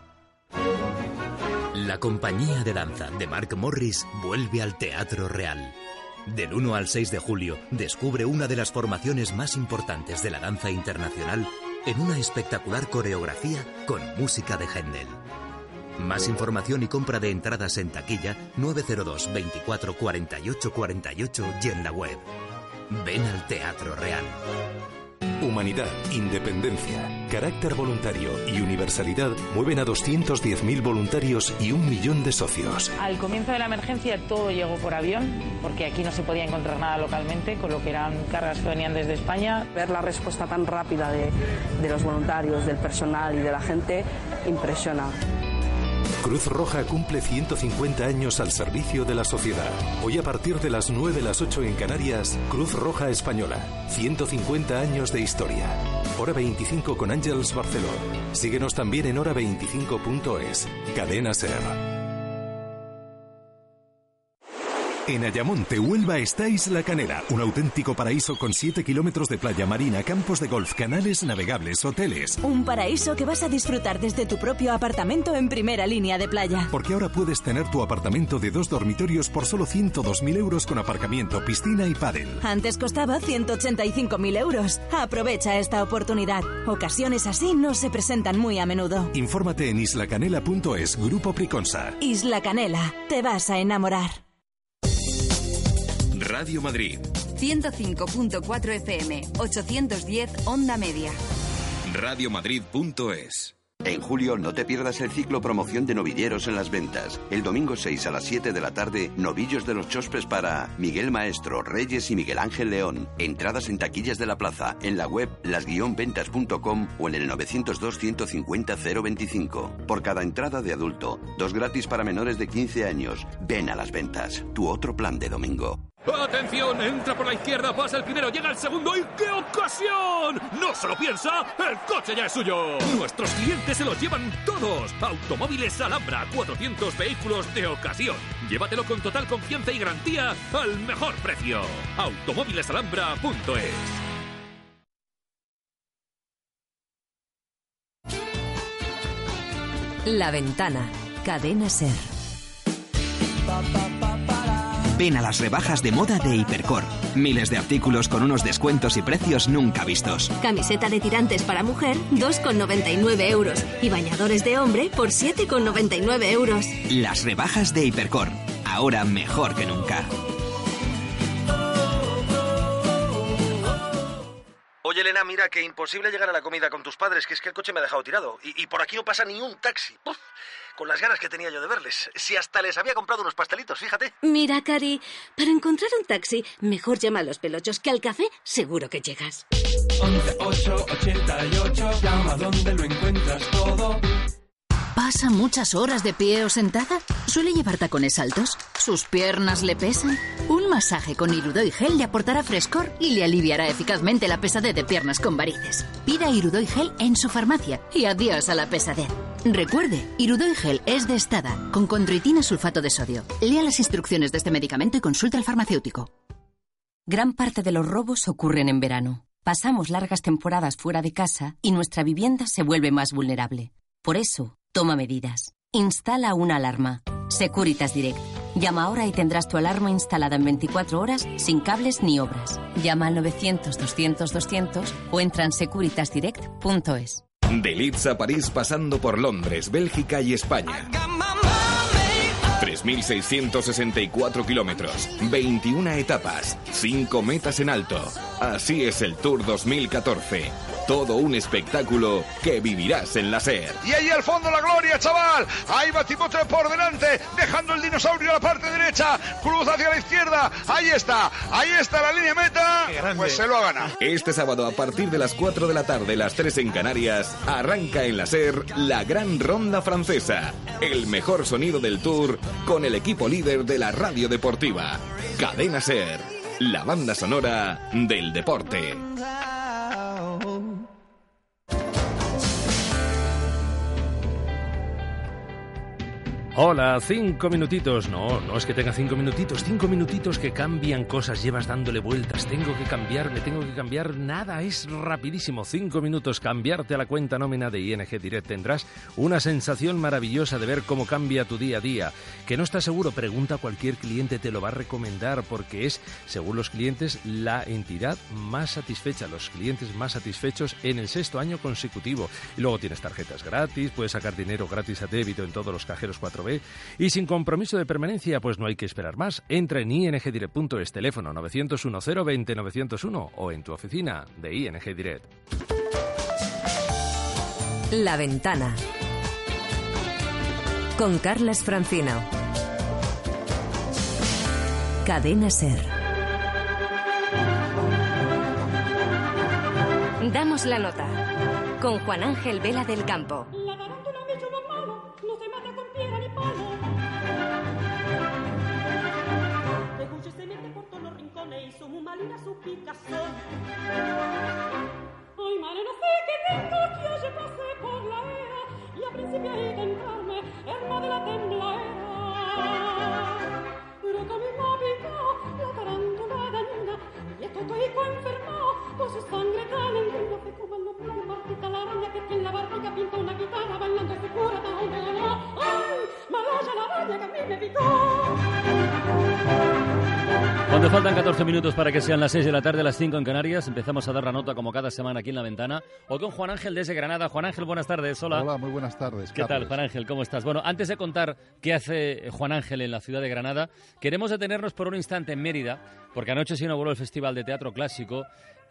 La compañía de danza de Mark Morris vuelve al Teatro Real. Del uno al seis de julio, descubre una de las formaciones más importantes de la danza internacional en una espectacular coreografía con música de Händel. Más información y compra de entradas en taquilla nueve cero dos, veinticuatro, cuarenta y ocho, cuarenta y ocho y en la web. Ven al Teatro Real. Humanidad, independencia, carácter voluntario y universalidad mueven a doscientos diez mil voluntarios y un millón de socios. Al comienzo de la emergencia todo llegó por avión, porque aquí no se podía encontrar nada localmente, con lo que eran cargas que venían desde España. Ver la respuesta tan rápida de, de los voluntarios, del personal y de la gente impresiona. Cruz Roja cumple ciento cincuenta años al servicio de la sociedad. Hoy a partir de las nueve, las ocho en Canarias, Cruz Roja Española. ciento cincuenta años de historia. Hora veinticinco con Ángels Barceló. Síguenos también en hora veinticinco punto es. Cadena SER. En Ayamonte, Huelva, está Isla Canela, un auténtico paraíso con siete kilómetros de playa marina, campos de golf, canales navegables, hoteles. Un paraíso que vas a disfrutar desde tu propio apartamento en primera línea de playa. Porque ahora puedes tener tu apartamento de dos dormitorios por solo ciento dos mil euros con aparcamiento, piscina y pádel. Antes costaba ciento ochenta y cinco mil euros. Aprovecha esta oportunidad. Ocasiones así no se presentan muy a menudo. Infórmate en isla canela punto es, Grupo Priconsa. Isla Canela, te vas a enamorar. Radio Madrid. ciento cinco punto cuatro F M, ochocientos diez Onda Media. radiomadrid punto es. En julio no te pierdas el ciclo promoción de novilleros en las ventas. El domingo seis a las siete de la tarde, novillos de los Chospes para Miguel Maestro, Reyes y Miguel Ángel León. Entradas en taquillas de la plaza, en la web las guion ventas punto com o en el novecientos dos, ciento cincuenta, cero veinticinco. Por cada entrada de adulto, dos gratis para menores de quince años. Ven a las ventas, tu otro plan de domingo. ¡Atención! Entra por la izquierda, pasa el primero, llega el segundo y ¡qué ocasión! ¡No se lo piensa! ¡El coche ya es suyo! Nuestros clientes se los llevan todos. Automóviles Alhambra, cuatrocientos vehículos de ocasión. Llévatelo con total confianza y garantía al mejor precio. automóviles alhambra punto es. La Ventana, Cadena SER. Ven a las rebajas de moda de Hipercor. Miles de artículos con unos descuentos y precios nunca vistos. Camiseta de tirantes para mujer, dos con noventa y nueve euros. Y bañadores de hombre por siete con noventa y nueve euros. Las rebajas de Hipercor. Ahora mejor que nunca. Oye, Elena, mira que imposible llegar a la comida con tus padres, que es que el coche me ha dejado tirado. Y, y por aquí no pasa ni un taxi. Uf, con las ganas que tenía yo de verles. Si hasta les había comprado unos pastelitos, fíjate. Mira, Cari, para encontrar un taxi, mejor llama a Los Pelochos, que al café seguro que llegas. once ocho ochenta y ocho, llama donde lo encuentras todo. ¿Pasa muchas horas de pie o sentada? ¿Suele llevar tacones altos? ¿Sus piernas le pesan? Un masaje con Irudoy Gel le aportará frescor y le aliviará eficazmente la pesadez de piernas con varices. Pida Irudoy Gel en su farmacia y adiós a la pesadez. Recuerde, Irudoy Gel es de Estada, con condroitina sulfato de sodio. Lea las instrucciones de este medicamento y consulte al farmacéutico. Gran parte de los robos ocurren en verano. Pasamos largas temporadas fuera de casa y nuestra vivienda se vuelve más vulnerable. Por eso, toma medidas. Instala una alarma. Securitas Direct. Llama ahora y tendrás tu alarma instalada en veinticuatro horas sin cables ni obras. Llama al novecientos, doscientos, doscientos o entra en securitas direct punto es. De Leeds a París pasando por Londres, Bélgica y España. tres mil seiscientos sesenta y cuatro kilómetros, veintiuna etapas, cinco metas en alto. Así es el Tour dos mil catorce. Todo un espectáculo que vivirás en la SER. Y ahí al fondo la gloria, chaval. Ahí va Timote por delante, dejando el dinosaurio a la parte derecha. Cruz hacia la izquierda. Ahí está, ahí está la línea meta. Pues se lo ha ganado. Este sábado a partir de las cuatro de la tarde, las tres en Canarias, arranca en la SER la Gran Ronda Francesa. El mejor sonido del Tour con el equipo líder de la radio deportiva. Cadena SER, la banda sonora del deporte. Hola, cinco minutitos. No, no es que tenga cinco minutitos. Cinco minutitos que cambian cosas. Llevas dándole vueltas. Tengo que cambiar, me tengo que cambiar. Nada, es rapidísimo. Cinco minutos. Cambiarte a la cuenta nómina de I N G Direct. Tendrás una sensación maravillosa de ver cómo cambia tu día a día. Que no estás seguro, pregunta a cualquier cliente. Te lo va a recomendar porque es, según los clientes, la entidad más satisfecha. Los clientes más satisfechos en el sexto año consecutivo. Y luego tienes tarjetas gratis. Puedes sacar dinero gratis a débito en todos los cajeros cuatro punto be. Y sin compromiso de permanencia, pues no hay que esperar más. Entra en i n g direct punto es, teléfono nueve cero uno cero veinte novecientos uno o en tu oficina de I N G Direct. La Ventana con Carles Francino. Cadena SER. Damos la nota con Juan Ángel Vela del Campo. Ay, madre, no sé qué tengo que yo pasé por la era y a principio ahí tentarme, herma de la tembladera. Pero que a mí me ha picado la tarántula dañina y esto estoy enfermado con su sangre tan engruna que como el nombre de partita la araña que tiene la barriga pinta una guitarra bailando se cura tan hombre no. Ay, malaya la araña que a mí me picó. Cuando faltan catorce minutos para que sean las seis de la tarde, las cinco en Canarias, empezamos a dar la nota como cada semana aquí en La Ventana. Hoy con Juan Ángel desde Granada. Juan Ángel, buenas tardes. Hola. Hola, muy buenas tardes. ¿Qué Carles. tal, Juan Ángel? ¿Cómo estás? Bueno, antes de contar qué hace Juan Ángel en la ciudad de Granada, queremos detenernos por un instante en Mérida, porque anoche se inauguró el Festival de Teatro Clásico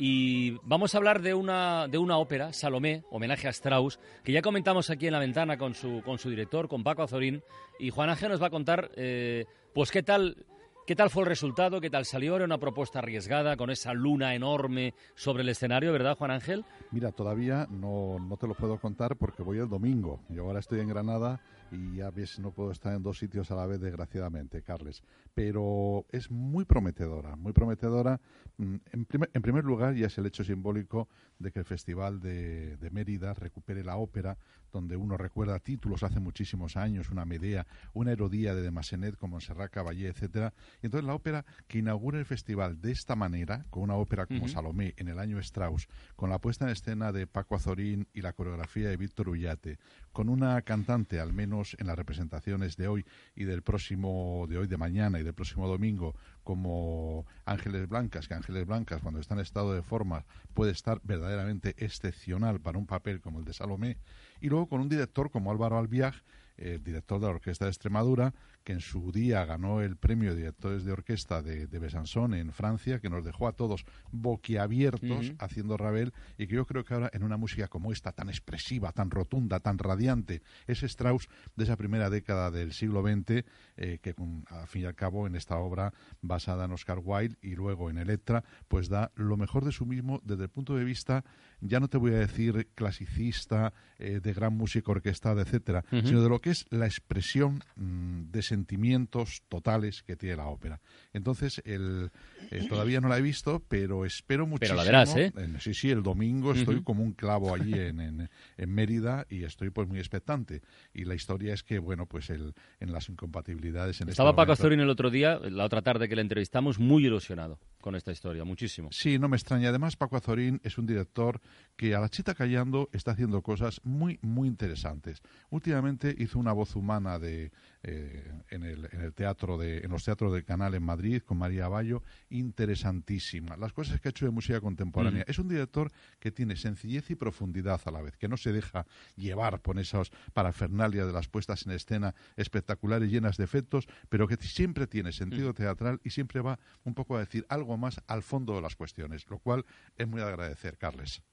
y vamos a hablar de una, de una ópera, Salomé, homenaje a Strauss, que ya comentamos aquí en La Ventana con su, con su director, con Paco Azorín, y Juan Ángel nos va a contar eh, pues qué tal... ¿Qué tal fue el resultado? ¿Qué tal salió? Era una propuesta arriesgada con esa luna enorme sobre el escenario, ¿verdad, Juan Ángel? Mira, todavía no, no te lo puedo contar porque voy el domingo. Yo ahora estoy en Granada y ya ves, no puedo estar en dos sitios a la vez, desgraciadamente, Carles. Pero es muy prometedora, muy prometedora. En primer, en primer lugar, ya es el hecho simbólico de que el Festival de, de Mérida recupere la ópera, donde uno recuerda títulos hace muchísimos años, una Medea, una Herodía de Massenet, como Montserrat Caballé, etcétera. Y entonces la ópera que inaugura el festival de esta manera, con una ópera como uh-huh. Salomé en el año Strauss, con la puesta en escena de Paco Azorín y la coreografía de Víctor Ullate, con una cantante, al menos en las representaciones de hoy y del próximo, de hoy de mañana y del próximo domingo, como Ángeles Blancas, que Ángeles Blancas cuando está en estado de forma puede estar verdaderamente excepcional para un papel como el de Salomé, y luego con un director como Álvaro Albiach, el director de la Orquesta de Extremadura, que en su día ganó el premio de directores de orquesta de, de Besançon en Francia, que nos dejó a todos boquiabiertos uh-huh. haciendo Ravel, y que yo creo que ahora en una música como esta, tan expresiva, tan rotunda, tan radiante, es Strauss de esa primera década del siglo veinte, eh, que al fin y al cabo en esta obra basada en Oscar Wilde y luego en Electra, pues da lo mejor de su mismo desde el punto de vista, ya no te voy a decir clasicista, eh, de gran música orquestada, etcétera, uh-huh. sino de lo que es la expresión mmm, de sentimientos totales que tiene la ópera. Entonces, el, eh, todavía no la he visto, pero espero muchísimo. Pero la verás, ¿eh? En, sí, sí, el domingo estoy uh-huh. como un clavo allí en, en, en Mérida y estoy pues muy expectante. Y la historia es que, bueno, pues el, en las incompatibilidades... En Estaba este Paco momento, Azorín el otro día, la otra tarde que le entrevistamos, muy ilusionado con esta historia, muchísimo. Sí, no me extraña. Además, Paco Azorín es un director que a la chita callando está haciendo cosas muy, muy interesantes. Últimamente hizo una voz humana de eh, en, el, en el teatro de en los teatros del Canal en Madrid con María Bayo, interesantísima. Las cosas que ha hecho de música contemporánea. Mm. Es un director que tiene sencillez y profundidad a la vez, que no se deja llevar por esas parafernalias de las puestas en escena espectaculares llenas de efectos, pero que siempre tiene sentido mm. teatral y siempre va un poco a decir algo más al fondo de las cuestiones, lo cual es muy de agradecer, Carles.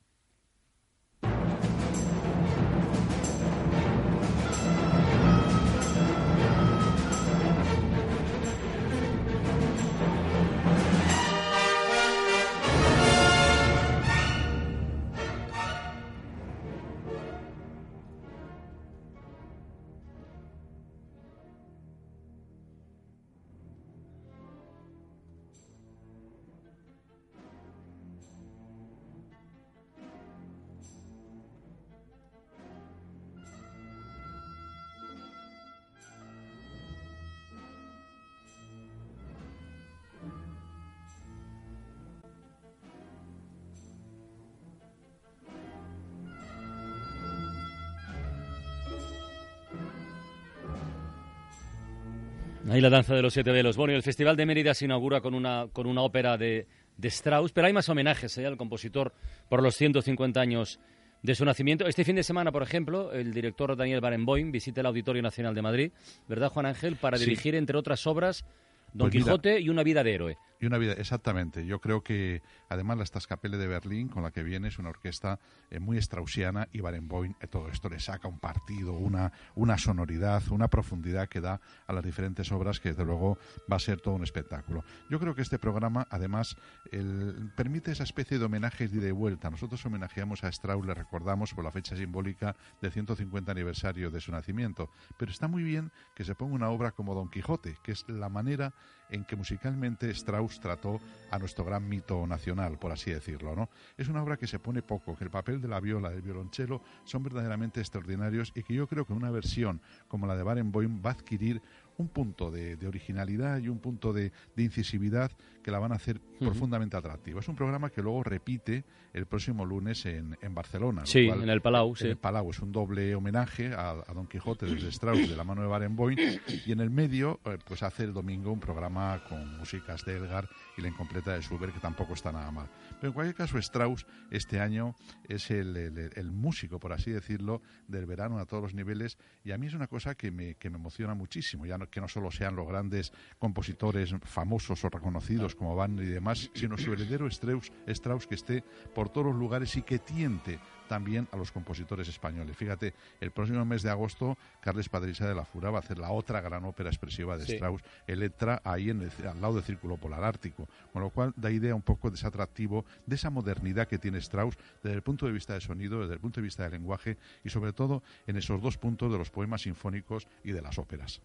Ahí la danza de los siete velos. Bueno, y el Festival de Mérida se inaugura con una, con una ópera de, de Strauss, pero hay más homenajes ¿eh? al compositor por los ciento cincuenta años de su nacimiento. Este fin de semana, por ejemplo, el director Daniel Barenboim visita el Auditorio Nacional de Madrid, ¿verdad, Juan Ángel?, para Sí. dirigir, entre otras obras, Don Pues mira, Quijote y Una vida de héroe. Y una vida, exactamente. Yo creo que además la Staatskapelle de Berlín, con la que viene, es una orquesta eh, muy straussiana, y Barenboim eh, todo esto le saca un partido, una, una sonoridad, una profundidad que da a las diferentes obras, que desde luego va a ser todo un espectáculo. Yo creo que este programa además el, permite esa especie de homenajes de ida y vuelta. Nosotros homenajeamos a Strauss, le recordamos por la fecha simbólica del ciento cincuenta aniversario de su nacimiento, pero está muy bien que se ponga una obra como Don Quijote, que es la manera en que musicalmente Strauss trató a nuestro gran mito nacional, por así decirlo, ¿no? Es una obra que se pone poco, que el papel de la viola, del violonchelo, son verdaderamente extraordinarios, y que yo creo que una versión como la de Barenboim va a adquirir un punto de, de originalidad y un punto de, de incisividad que la van a hacer Ujú. profundamente atractiva. Es un programa que luego repite el próximo lunes en, en Barcelona. lo Sí, cual- en el Palau, en sí. el Palau es un doble homenaje a, a Don Quijote desde Strauss, de la mano de Barenboim, y en el medio eh, pues hace el domingo un programa con músicas de Elgar y la incompleta de Schubert, que tampoco está nada mal. Pero en cualquier caso, Strauss este año es el, el, el músico, por así decirlo, del verano a todos los niveles, y a mí es una cosa que me, que me emociona muchísimo, ya no, que no solo sean los grandes compositores famosos o reconocidos como Wagner y demás, sino su heredero Strauss, Strauss que esté por todos los lugares y que tiente también a los compositores españoles. Fíjate, el próximo mes de agosto, Carles Padrisa de la Fura va a hacer la otra gran ópera expresiva de Sí. Strauss, Electra, ahí en el, al lado del Círculo Polar Ártico, con lo cual da idea un poco de ese atractivo, de esa modernidad que tiene Strauss desde el punto de vista de sonido, desde el punto de vista del lenguaje, y sobre todo en esos dos puntos de los poemas sinfónicos y de las óperas.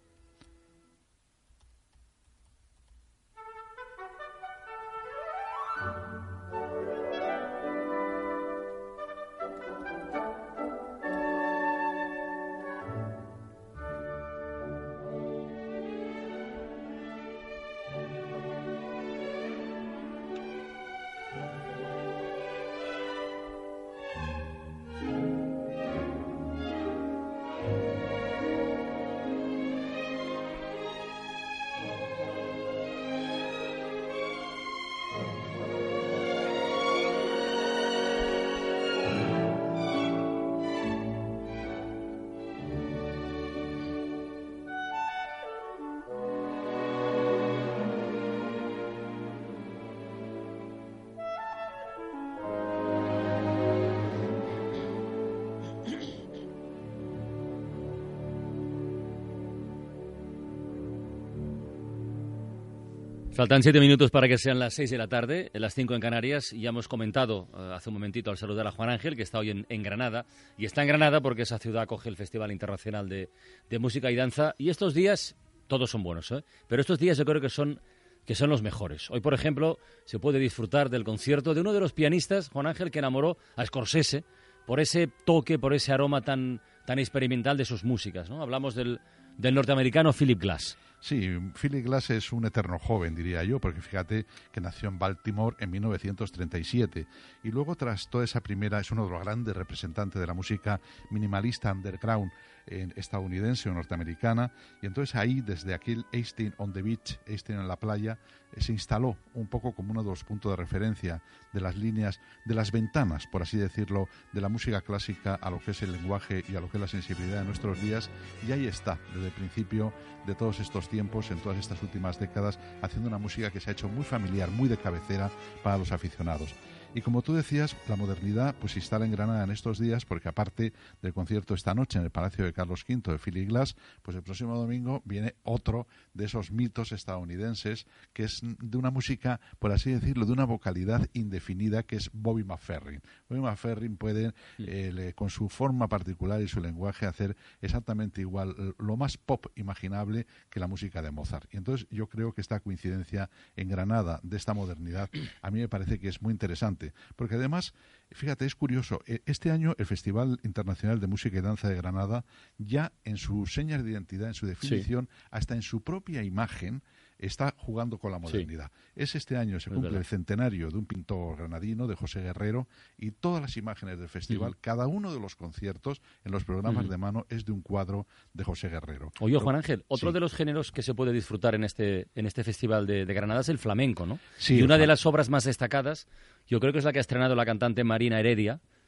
Faltan siete minutos para que sean las seis de la tarde, las cinco en Canarias. Ya hemos comentado eh, hace un momentito al saludar a Juan Ángel, que está hoy en, en Granada. Y está en Granada porque esa ciudad acoge el Festival Internacional de, de Música y Danza. Y estos días, todos son buenos, ¿eh? Pero estos días yo creo que son, que son los mejores. Hoy, por ejemplo, se puede disfrutar del concierto de uno de los pianistas, Juan Ángel, que enamoró a Scorsese por ese toque, por ese aroma tan, tan experimental de sus músicas, ¿no? Hablamos del, del norteamericano Philip Glass. Sí, Philip Glass es un eterno joven, diría yo, porque fíjate que nació en Baltimore en mil novecientos treinta y siete, y luego tras toda esa primera es uno de los grandes representantes de la música minimalista underground eh, estadounidense o norteamericana, y entonces ahí, desde aquel Einstein on the Beach, Einstein en la playa, eh, se instaló un poco como uno de los puntos de referencia de las líneas, de las ventanas, por así decirlo, de la música clásica a lo que es el lenguaje y a lo que es la sensibilidad de nuestros días, y ahí está, desde el principio de todos estos tiempos, en todas estas últimas décadas, haciendo una música que se ha hecho muy familiar, muy de cabecera para los aficionados. Y como tú decías, la modernidad pues se instala en Granada en estos días, porque aparte del concierto esta noche en el Palacio de Carlos quinto de Philip Glass, pues el próximo domingo viene otro de esos mitos estadounidenses, que es de una música, por así decirlo, de una vocalidad indefinida, que es Bobby McFerrin. Bobby McFerrin puede, eh, le, con su forma particular y su lenguaje, hacer exactamente igual, lo más pop imaginable que la música de Mozart. Y entonces yo creo que esta coincidencia en Granada de esta modernidad a mí me parece que es muy interesante, porque además, fíjate, es curioso, este año el Festival Internacional de Música y Danza de Granada, ya en sus señas de identidad, en su definición, sí, hasta en su propia imagen, está jugando con la modernidad. Sí. Es este año, se cumple el centenario de un pintor granadino, de José Guerrero, y todas las imágenes del festival, uh-huh, cada uno de los conciertos en los programas uh-huh. de mano es de un cuadro de José Guerrero. Oye, Juan Ángel, otro sí. de los géneros que se puede disfrutar en este, en este festival de, de Granada es el flamenco, ¿no? Sí, y una de las obras más destacadas, yo creo que es la que ha estrenado la cantante Marina Heredia,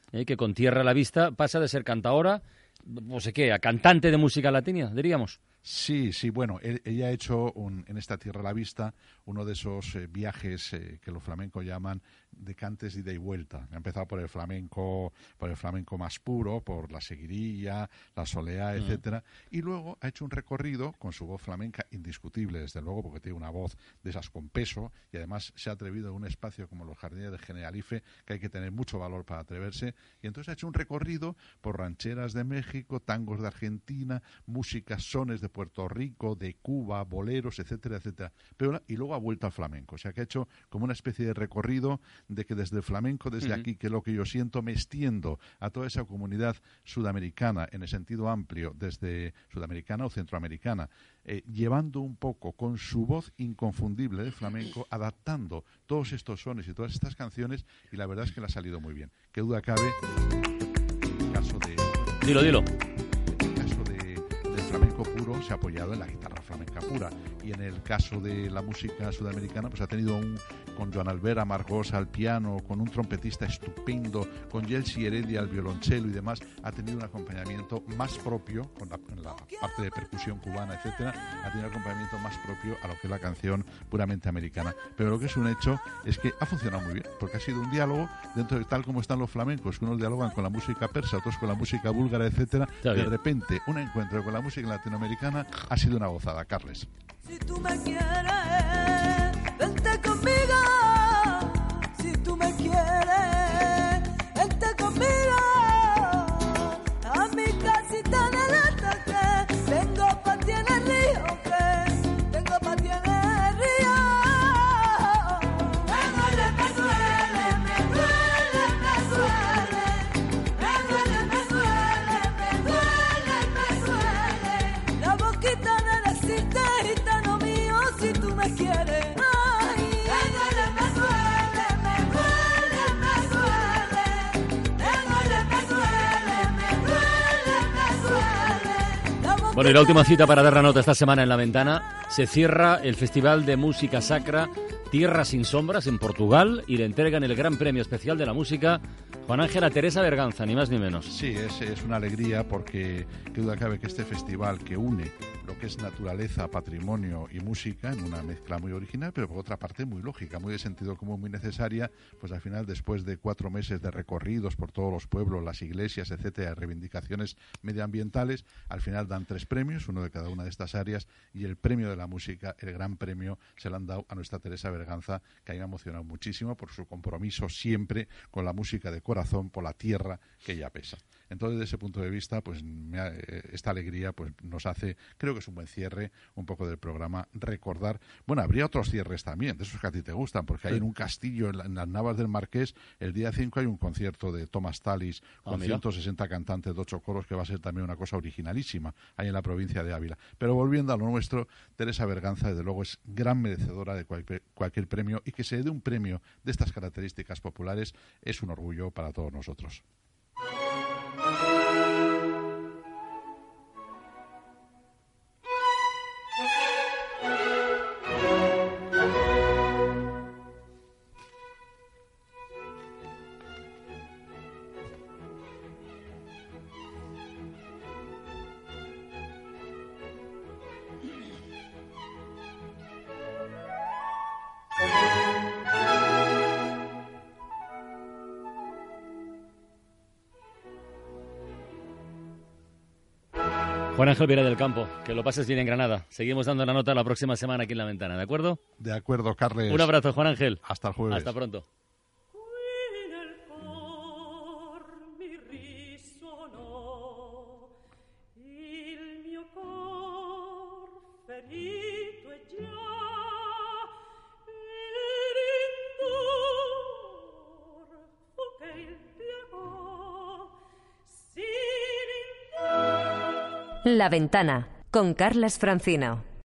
eh, que con Tierra a la Vista pasa de ser cantaora, no sé qué, a cantante de música latina, diríamos. Sí, sí, bueno, él, ella ha hecho un, en esta Tierra a la Vista uno de esos eh, viajes eh, que los flamencos llaman de cantes ida y vuelta. Ha empezado por el flamenco, por el flamenco más puro, por la seguirilla, la soleá, mm. etcétera, y luego ha hecho un recorrido con su voz flamenca indiscutible, desde luego, porque tiene una voz de esas con peso, y además se ha atrevido en un espacio como los Jardines de Generalife, que hay que tener mucho valor para atreverse, y entonces ha hecho un recorrido por rancheras de México, tangos de Argentina, músicas, sones de Puerto Rico, de Cuba, boleros, etcétera, etcétera. Pero, y luego ha vuelto al flamenco. O sea, que ha hecho como una especie de recorrido de que desde el flamenco, desde uh-huh. aquí, que es lo que yo siento, me extiendo a toda esa comunidad sudamericana, en el sentido amplio, desde sudamericana o centroamericana, eh, llevando un poco con su voz inconfundible de flamenco, adaptando todos estos sones y todas estas canciones, y la verdad es que le ha salido muy bien. Qué duda cabe, en el caso de... Dilo, dilo. Flamenco puro se ha apoyado en la guitarra flamenca pura, y en el caso de la música sudamericana pues ha tenido un, con Joan Albert Amargós al piano, con un trompetista estupendo, con Yeltsin Heredia al violonchelo y demás, ha tenido un acompañamiento más propio, con la, con la parte de percusión cubana, etcétera, ha tenido un acompañamiento más propio a lo que es la canción puramente americana. Pero lo que es un hecho es que ha funcionado muy bien, porque ha sido un diálogo dentro de tal como están los flamencos, que unos dialogan con la música persa, otros con la música búlgara, etcétera. De repente un encuentro con la música latinoamericana ha sido una gozada, Carles. Si tú me quieres, vente conmigo. Si tú me quieres, vente conmigo. A mi casita de la tarde, tengo pa' ti en el río, que tengo pa' ti en el río. Me duele, me duele, me duele, me duele. Me duele, me duele, me duele, me duele. La boquita de decirte, gitano mío, si tú me quieres. Ay, me duele, me duele, me duele, me duele. Me duele, me duele, me duele, me duele. La boquita. Bueno, y la última cita para dar la nota esta semana en La Ventana. Se cierra el Festival de Música Sacra Tierra sin Sombras en Portugal, y le entregan el Gran Premio Especial de la Música Juan Ángel a Teresa Berganza, ni más ni menos. Sí, es, es una alegría, porque qué duda cabe que este festival, que une lo que es naturaleza, patrimonio y música en una mezcla muy original, pero por otra parte muy lógica, muy de sentido común, muy necesaria, pues al final, después de cuatro meses de recorridos por todos los pueblos, las iglesias, etcétera, reivindicaciones medioambientales, al final dan tres premios, uno de cada una de estas áreas, y el premio de la música, el gran premio, se lo han dado a nuestra Teresa Berganza, que a mí me ha emocionado muchísimo por su compromiso siempre con la música de corazón, por la tierra que ella pesa. Entonces, desde ese punto de vista, pues me ha, esta alegría pues nos hace, creo que es un buen cierre un poco del programa, recordar, bueno, habría otros cierres también, de esos que a ti te gustan, porque hay en un castillo, en, la, en las Navas del Marqués, el día cinco hay un concierto de Thomas Tallis con ah, ciento sesenta cantantes de ocho coros, que va a ser también una cosa originalísima, ahí en la provincia de Ávila. Pero volviendo a lo nuestro, Teresa Berganza, desde luego, es gran merecedora de cualquier, cualquier premio, y que se dé un premio de estas características populares es un orgullo para todos nosotros. Juan Ángel Vieira del Campo, que lo pases bien en Granada. Seguimos dando la nota la próxima semana aquí en La Ventana, ¿de acuerdo? De acuerdo, Carles. Un abrazo, Juan Ángel. Hasta el jueves. Hasta pronto. La Ventana, con Carles Francino.